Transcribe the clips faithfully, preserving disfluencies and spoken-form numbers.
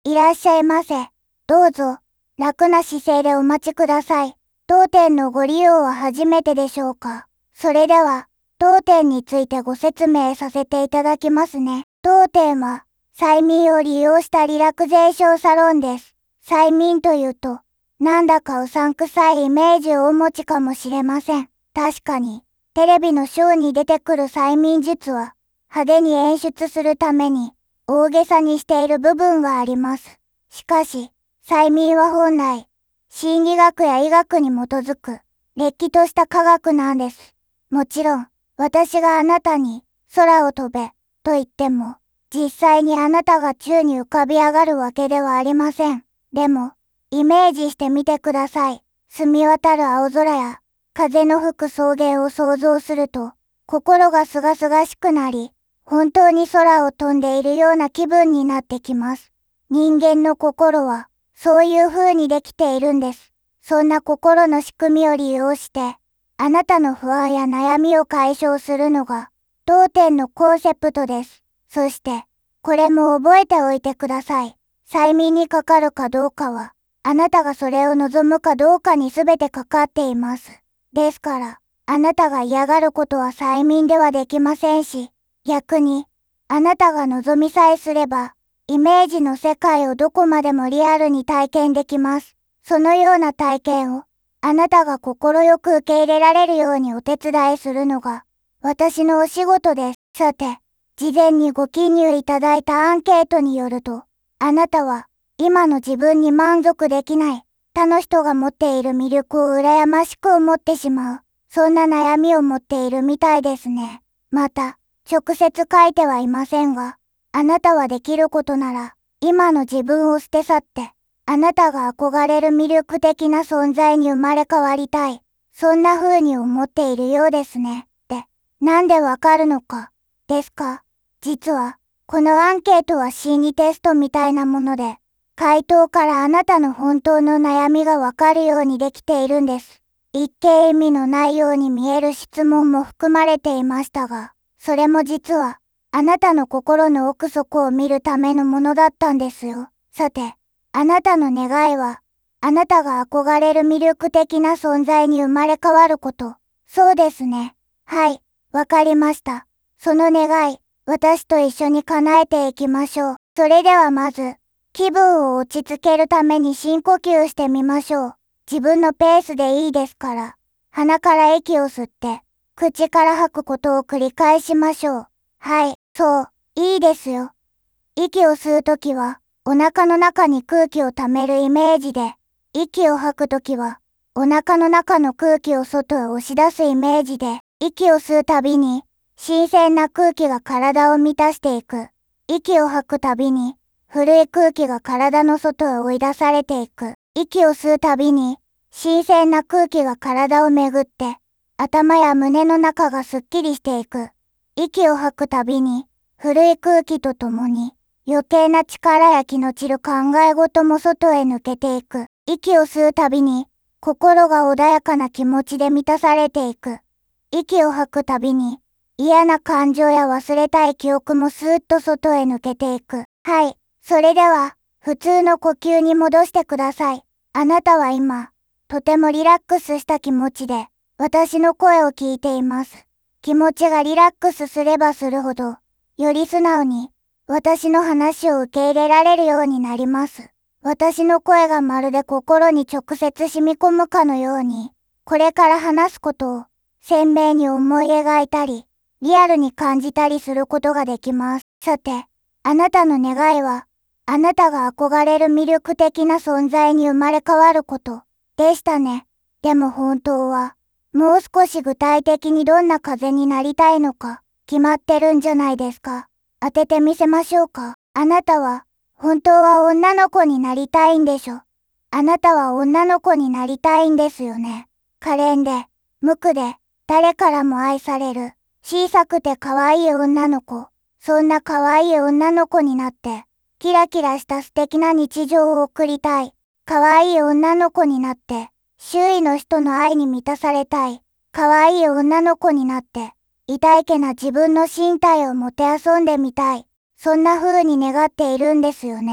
いらっしゃいませ。どうぞ、楽な姿勢でお待ちください。当店のご利用は初めてでしょうか？それでは、当店についてご説明させていただきますね。当店は、催眠を利用したリラクゼーションサロンです。催眠というと、なんだかうさんくさいイメージをお持ちかもしれません。確かに、テレビのショーに出てくる催眠術は、派手に演出するために、大げさにしている部分はあります。しかし、催眠は本来、心理学や医学に基づく、れっきとした科学なんです。もちろん、私があなたに、空を飛べ、と言っても、実際にあなたが宙に浮かび上がるわけではありません。でも、イメージしてみてください。澄み渡る青空や、風の吹く草原を想像すると、心がすがすがしくなり、本当に空を飛んでいるような気分になってきます。人間の心は、そういう風にできているんです。そんな心の仕組みを利用して、あなたの不安や悩みを解消するのが、当店のコンセプトです。そして、これも覚えておいてください。催眠にかかるかどうかは、あなたがそれを望むかどうかに全てかかっています。ですから、あなたが嫌がることは催眠ではできませんし、逆に、あなたが望みさえすれば、イメージの世界をどこまでもリアルに体験できます。そのような体験を、あなたが心よく受け入れられるようにお手伝いするのが、私のお仕事です。さて、事前にご記入いただいたアンケートによると、あなたは、今の自分に満足できない、他の人が持っている魅力を羨ましく思ってしまう、そんな悩みを持っているみたいですね。また、直接書いてはいませんが、あなたはできることなら、今の自分を捨て去って、あなたが憧れる魅力的な存在に生まれ変わりたい。そんな風に思っているようですね。で、なんでわかるのか、ですか？実は、このアンケートは心理テストみたいなもので、回答からあなたの本当の悩みがわかるようにできているんです。一見意味のないように見える質問も含まれていましたが、それも実は、あなたの心の奥底を見るためのものだったんですよ。さて、あなたの願いは、あなたが憧れる魅力的な存在に生まれ変わること。そうですね。はい、わかりました。その願い、私と一緒に叶えていきましょう。それではまず、気分を落ち着けるために深呼吸してみましょう。自分のペースでいいですから、鼻から息を吸って、口から吐くことを繰り返しましょう。はい、そう、いいですよ。息を吸うときは、お腹の中に空気を溜めるイメージで、息を吐くときは、お腹の中の空気を外へ押し出すイメージで、息を吸うたびに、新鮮な空気が体を満たしていく。息を吐くたびに、古い空気が体の外へ追い出されていく。息を吸うたびに、新鮮な空気が体を巡って、頭や胸の中がすっきりしていく。息を吐くたびに、古い空気とともに、余計な力や気の散る考え事も外へ抜けていく。息を吸うたびに、心が穏やかな気持ちで満たされていく。息を吐くたびに、嫌な感情や忘れたい記憶もスーッと外へ抜けていく。はい、それでは、普通の呼吸に戻してください。あなたは今、とてもリラックスした気持ちで、私の声を聞いています。気持ちがリラックスすればするほど、より素直に、私の話を受け入れられるようになります。私の声がまるで心に直接染み込むかのように、これから話すことを、鮮明に思い描いたり、リアルに感じたりすることができます。さて、あなたの願いは、あなたが憧れる魅力的な存在に生まれ変わること、でしたね。でも本当は、もう少し具体的にどんな風になりたいのか、決まってるんじゃないですか。当ててみせましょうか。あなたは、本当は女の子になりたいんでしょ。あなたは女の子になりたいんですよね。可憐で、無垢で、誰からも愛される、小さくて可愛い女の子。そんな可愛い女の子になって、キラキラした素敵な日常を送りたい。可愛い女の子になって、周囲の人の愛に満たされたい。可愛い女の子になって、痛いけな自分の身体をもてあそんでみたい。そんな風に願っているんですよね。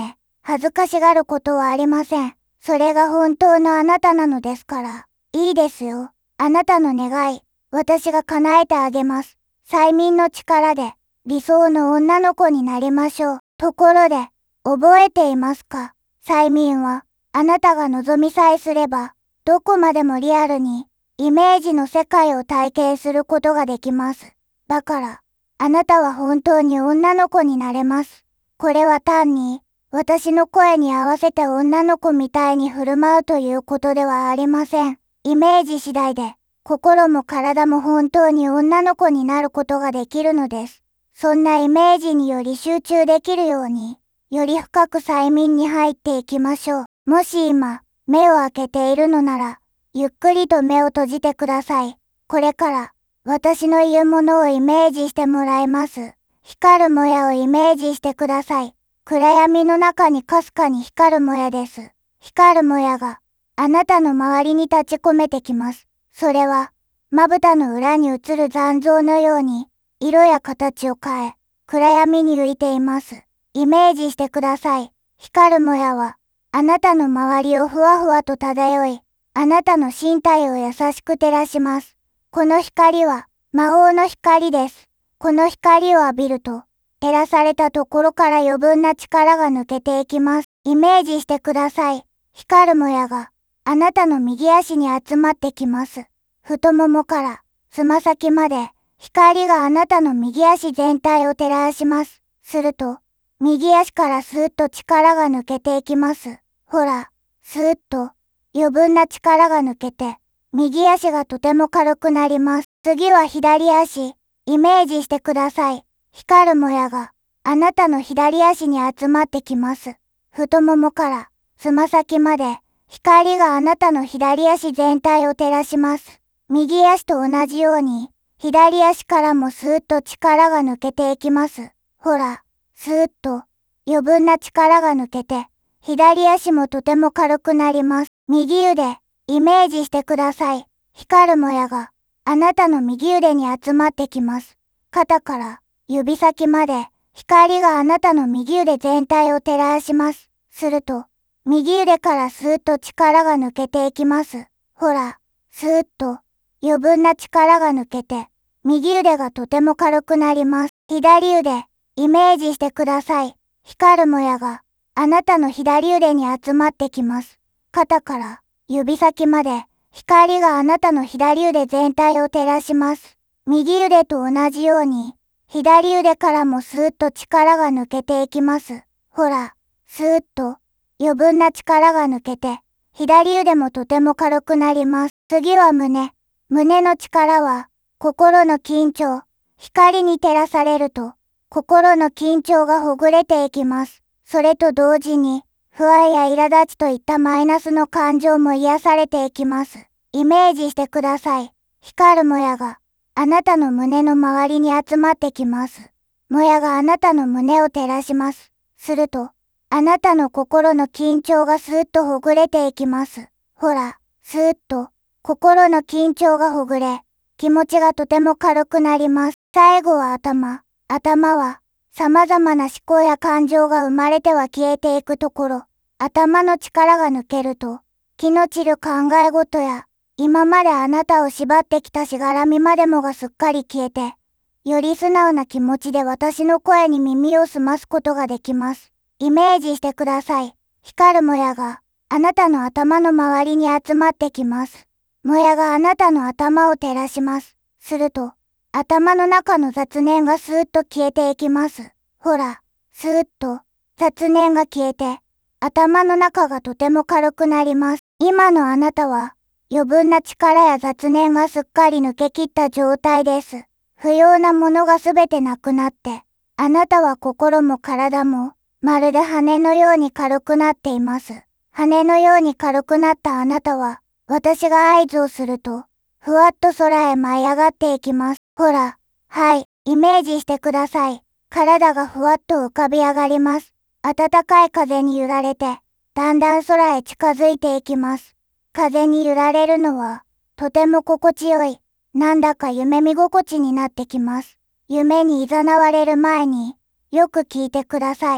恥ずかしがることはありません。それが本当のあなたなのですから。いいですよ。あなたの願い、私が叶えてあげます。催眠の力で、理想の女の子になりましょう。ところで、覚えていますか？催眠は、あなたが望みさえすれば、どこまでもリアルに、イメージの世界を体験することができます。だから、あなたは本当に女の子になれます。これは単に、私の声に合わせて女の子みたいに振る舞うということではありません。イメージ次第で、心も体も本当に女の子になることができるのです。そんなイメージにより集中できるように、より深く催眠に入っていきましょう。もし今、目を開けているのなら、ゆっくりと目を閉じてください。これから、私の言うものをイメージしてもらいます。光るもやをイメージしてください。暗闇の中にかすかに光るもやです。光るもやが、あなたの周りに立ち込めてきます。それは、まぶたの裏に映る残像のように、色や形を変え、暗闇に浮いています。イメージしてください。光るもやは、あなたの周りをふわふわと漂い、あなたの身体を優しく照らします。この光は、魔法の光です。この光を浴びると、照らされたところから余分な力が抜けていきます。イメージしてください。光るもやが、あなたの右足に集まってきます。太ももから、つま先まで、光があなたの右足全体を照らします。すると、右足からスーッと力が抜けていきます。ほら、スーッと、余分な力が抜けて、右足がとても軽くなります。次は左足、イメージしてください。光るもやが、あなたの左足に集まってきます。太ももから、つま先まで、光があなたの左足全体を照らします。右足と同じように、左足からもスーッと力が抜けていきます。ほら、スーッと、余分な力が抜けて、左足もとても軽くなります。右腕、イメージしてください。光るもやが、あなたの右腕に集まってきます。肩から、指先まで、光があなたの右腕全体を照らします。すると、右腕からスーッと力が抜けていきます。ほら、スーッと、余分な力が抜けて、右腕がとても軽くなります。左腕、イメージしてください。光るもやが、あなたの左腕に集まってきます。肩から、指先まで、光があなたの左腕全体を照らします。右腕と同じように、左腕からもスーッと力が抜けていきます。ほら、スーッと、余分な力が抜けて、左腕もとても軽くなります。次は胸。胸の力は、心の緊張。光に照らされると、心の緊張がほぐれていきます。それと同時に、不安や苛立ちといったマイナスの感情も癒されていきます。イメージしてください。光るもやが、あなたの胸の周りに集まってきます。もやがあなたの胸を照らします。すると、あなたの心の緊張がスーッとほぐれていきます。ほら、スーッと、心の緊張がほぐれ、気持ちがとても軽くなります。最後は頭。頭は、様々な思考や感情が生まれては消えていくところ。頭の力が抜けると、気の散る考え事や、今まであなたを縛ってきたしがらみまでもがすっかり消えて、より素直な気持ちで私の声に耳を澄ますことができます。イメージしてください。光るもやが、あなたの頭の周りに集まってきます。もやがあなたの頭を照らします。すると、頭の中の雑念がスーッと消えていきます。ほら、スーッと、雑念が消えて、頭の中がとても軽くなります。今のあなたは、余分な力や雑念がすっかり抜けきった状態です。不要なものがすべてなくなって、あなたは心も体も、まるで羽のように軽くなっています。羽のように軽くなったあなたは、私が合図をすると、ふわっと空へ舞い上がっていきます。ほら、はい、イメージしてください。体がふわっと浮かび上がります。暖かい風に揺られて、だんだん空へ近づいていきます。風に揺られるのは、とても心地よい。なんだか夢見心地になってきます。夢に誘われる前に、よく聞いてください。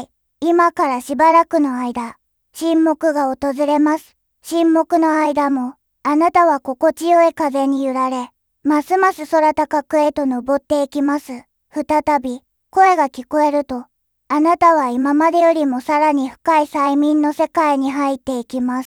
今からしばらくの間、沈黙が訪れます。沈黙の間も、あなたは心地よい風に揺られ、ますます空高くへと登っていきます。再び、声が聞こえると、あなたは今までよりもさらに深い催眠の世界に入っていきます。